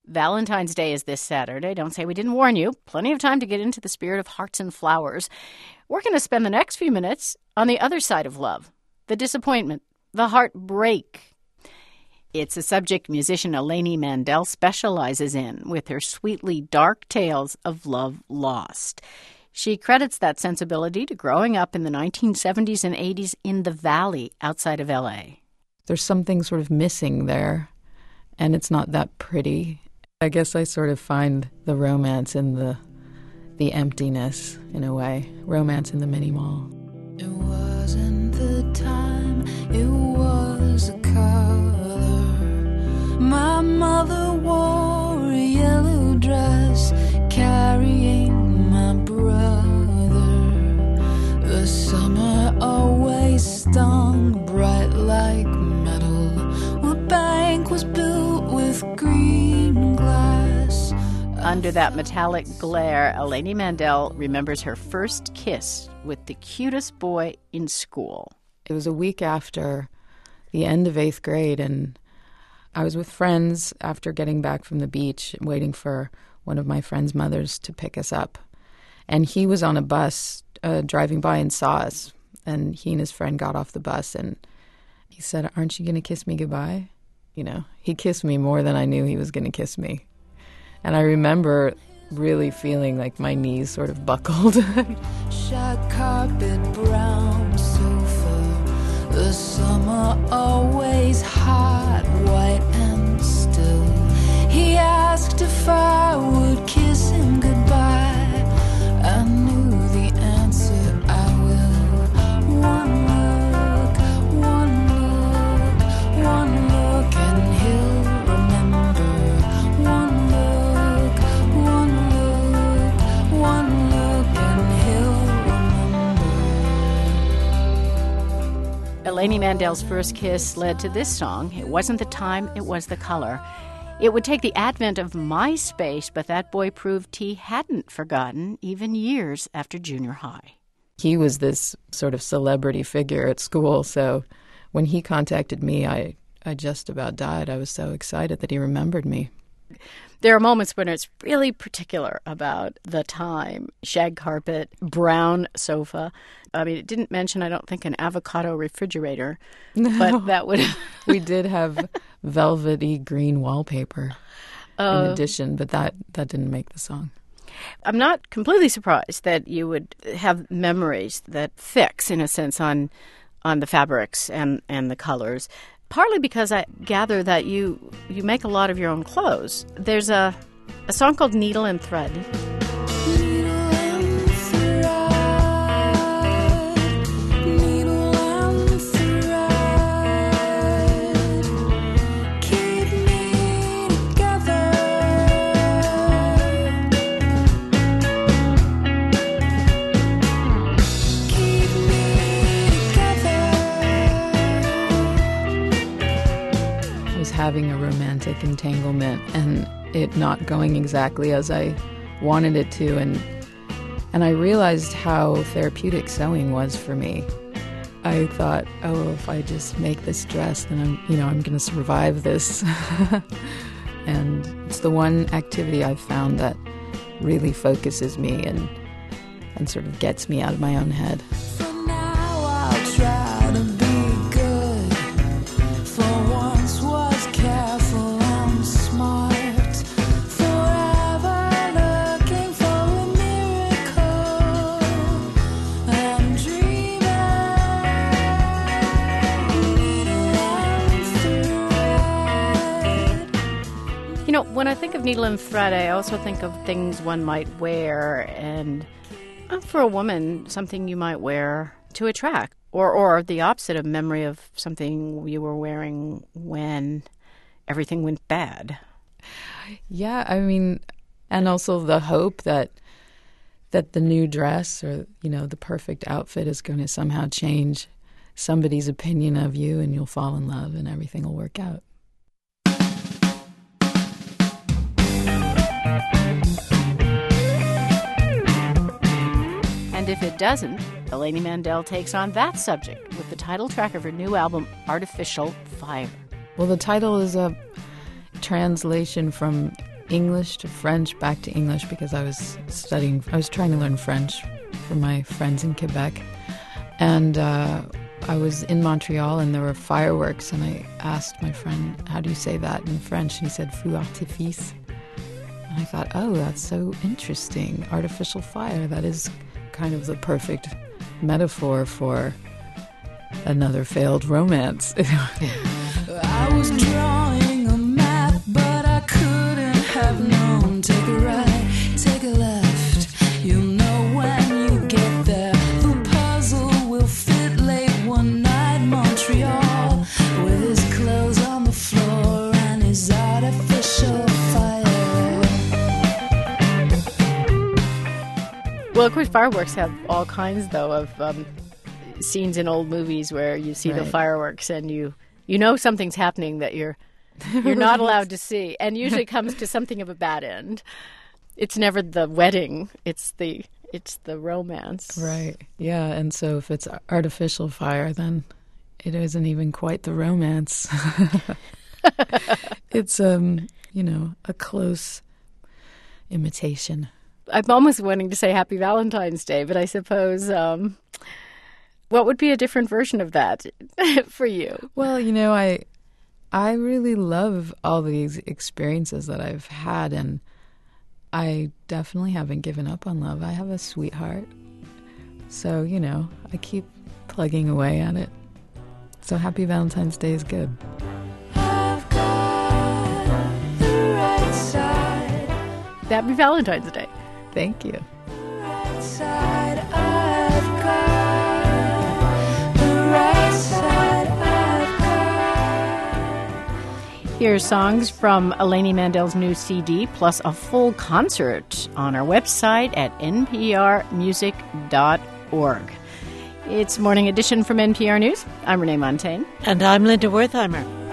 Valentine's Day is this Saturday. Don't say we didn't warn you. Plenty of time to get into the spirit of hearts and flowers. We're going to spend the next few minutes on the other side of love, the disappointment, the heartbreak. It's a subject musician Elaney Mandel specializes in with her sweetly dark tales of love lost. She credits that sensibility to growing up in the 1970s and 80s in the Valley outside of L.A. There's something sort of missing there, and it's not that pretty. I guess I sort of find the romance in the emptiness, in a way. Romance in the mini mall. It wasn't the time, it was a color. My mother wore a yellow dress, carrying my brother. The summer always stung bright like metal. The bank was built with green glass. Under that metallic glare, Elaney Mandel remembers her first kiss with the cutest boy in school. It was a week after the end of 8th grade, and I was with friends after getting back from the beach, waiting for one of my friend's mothers to pick us up. And he was on a bus driving by and saw us. And he and his friend got off the bus, and he said, "Aren't you going to kiss me goodbye?" You know, he kissed me more than I knew he was going to kiss me. And I remember really feeling like my knees sort of buckled. Shag carpet, brown sofa. The summer always hot, white and still. He asked if I would kiss him goodbye. I knew the answer, I will. One look, one look, one look, and he'll remember. One look, one look, one look, and he'll remember. Elaney Mandel's first kiss led to this song. It wasn't the time, it was the color. It would take the advent of MySpace, but that boy proved he hadn't forgotten, even years after junior high. He was this sort of celebrity figure at school, so when he contacted me, I just about died. I was so excited that he remembered me. There are moments when it's really particular about the time. Shag carpet, brown sofa. I mean, it didn't mention, I don't think, an avocado refrigerator. No. But that would... We did have velvety green wallpaper in addition, but that didn't make the song. I'm not completely surprised that you would have memories that fix, in a sense, on the fabrics and the colors. Partly because I gather that you make a lot of your own clothes. There's a song called Needle and Thread. Having a romantic entanglement and it not going exactly as I wanted it to, and I realized how therapeutic sewing was for me. I thought, oh, if I just make this dress, then I'm going to survive this. And it's the one activity I've found that really focuses me and sort of gets me out of my own head. For now I'll try to be good. For once was careful and smart. Forever looking for a miracle and dreaming. Needle and thread. You know, when I think of needle and thread, I also think of things one might wear, and for a woman, something you might wear to attract, or the opposite, of memory of something you were wearing when everything went bad. Yeah, I mean, and also the hope that the new dress or, the perfect outfit is going to somehow change somebody's opinion of you and you'll fall in love and everything will work out. And if it doesn't, Elaney Mandel takes on that subject with the title track of her new album, Artificial Fire. Well, the title is a translation from English to French, back to English, because I was trying to learn French for my friends in Quebec. And I was in Montreal and there were fireworks, and I asked my friend, how do you say that in French? And he said, feu artifice. And I thought, oh, that's so interesting. Artificial fire, that is kind of the perfect metaphor for another failed romance. I was drawing a map, but I couldn't have known. Take a right, take a left. You'll know when you get there. The puzzle will fit late one night. Montreal, with his clothes on the floor and his artificial fire. Well, of course, fireworks have all kinds, though, of scenes in old movies where you see the fireworks and you know something's happening that you're not allowed to see, and usually comes to something of a bad end. It's never the wedding; it's the romance. Right. Yeah. And so if it's artificial fire, then it isn't even quite the romance. It's a close imitation. I'm almost wanting to say Happy Valentine's Day, but I suppose what would be a different version of that for you? Well, I really love all these experiences that I've had, and I definitely haven't given up on love. I have a sweetheart. So, I keep plugging away at it. So Happy Valentine's Day is good. I've got the right side. Happy Valentine's Day. Thank you. The right side, I've got the right side, I've got. Here's songs from Eleni Mandel's new CD, plus a full concert on our website at nprmusic.org. It's Morning Edition from NPR News. I'm Renee Montaigne. And I'm Linda Wertheimer.